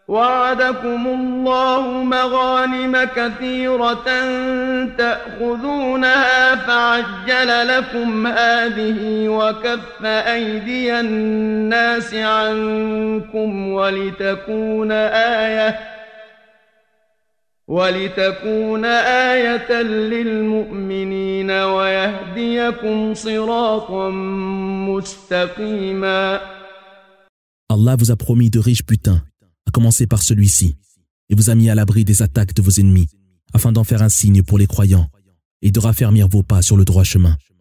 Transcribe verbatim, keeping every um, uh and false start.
وعدكم الله مغانم كثيرة تأخذونها فعجل لكم هذه وكف أيدي الناس عنكم ولتكون آية ولتكون آية للمؤمنين ويهديكم صراطا مستقيما. Allah vous a promis de riches butins, à commencer par celui-ci, et vous a mis à l'abri des attaques de vos ennemis, afin d'en faire un signe pour les croyants, et de raffermir vos pas sur le droit chemin.